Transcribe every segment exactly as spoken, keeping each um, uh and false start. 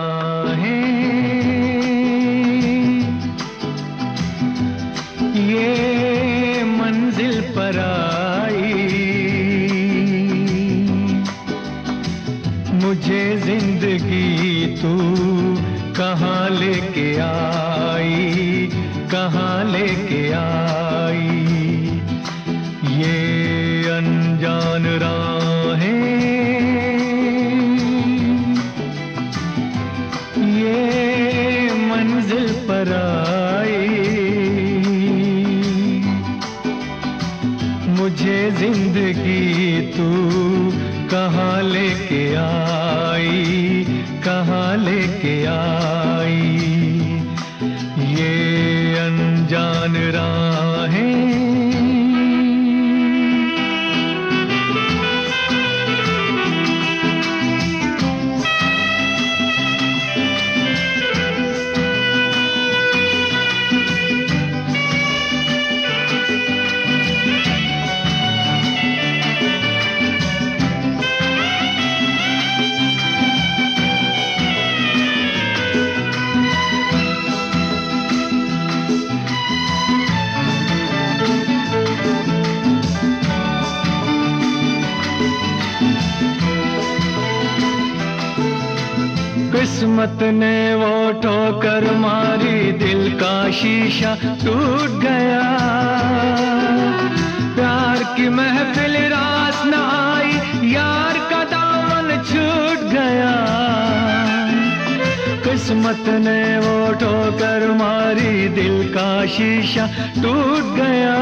राहें, ये मंजिल पर आई, मुझे जिंदगी तू कहाँ लेके आई, कहाँ लेके आई। ये अनजान राहें, ये मंजिल पर आई, मुझे जिंदगी तू कहाँ लेके आई, कहाँ लेके आई। ये अनजान राहें, किस्मत ने वो ठोकर मारी, दिल का शीशा टूट गया। प्यार की महफिल रास न आई, यार का दामन छूट गया। किस्मत ने वो ठोकर मारी, दिल का शीशा टूट गया।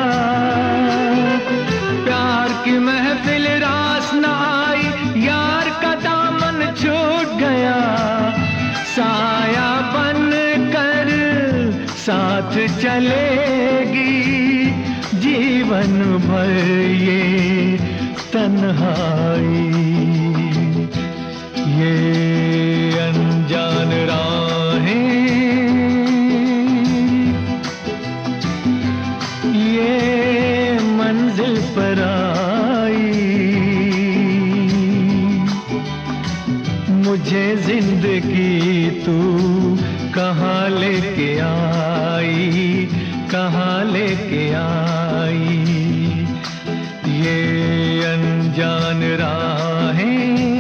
प्यार की महफिल रास न आई, यार का दामन छूट गया। साया बन कर साथ चलेगी जीवन भर ये तन्हाई। ये अनजान राहें, ये मंजिल पर आई, मुझे जिंदगी तू कहाँ लेके आई, कहाँ लेके आई। ये अनजान राहें,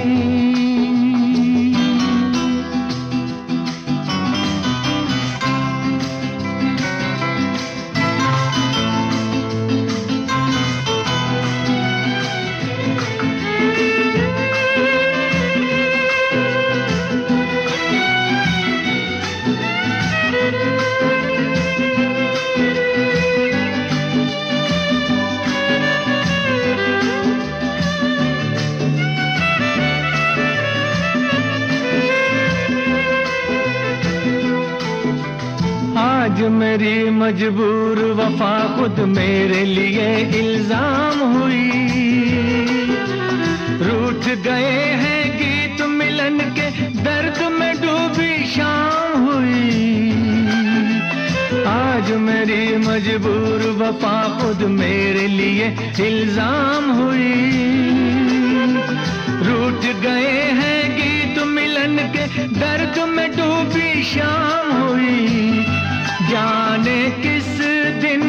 आज मेरी मजबूर वफा खुद मेरे लिए इल्जाम हुई। रूठ गए हैं गीत मिलन के, दर्द में डूबी शाम हुई। आज मेरी मजबूर वफा खुद मेरे लिए इल्जाम हुई। रूठ गए हैं गीत मिलन के, दर्द में डूबी शाम हुई। जाने किस दिन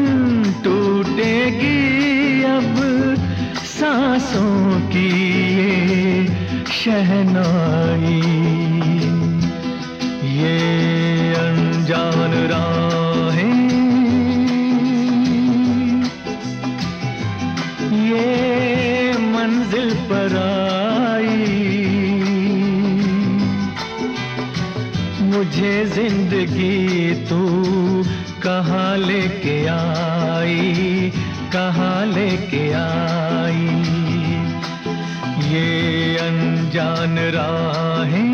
टूटेगी अब सांसों की ये शहनाई। ये अनजान राहें, ये मंजिल पर आई, मुझे जिंदगी तू कहाँ लेके आई, कहाँ लेके आई। ये अनजान राहें,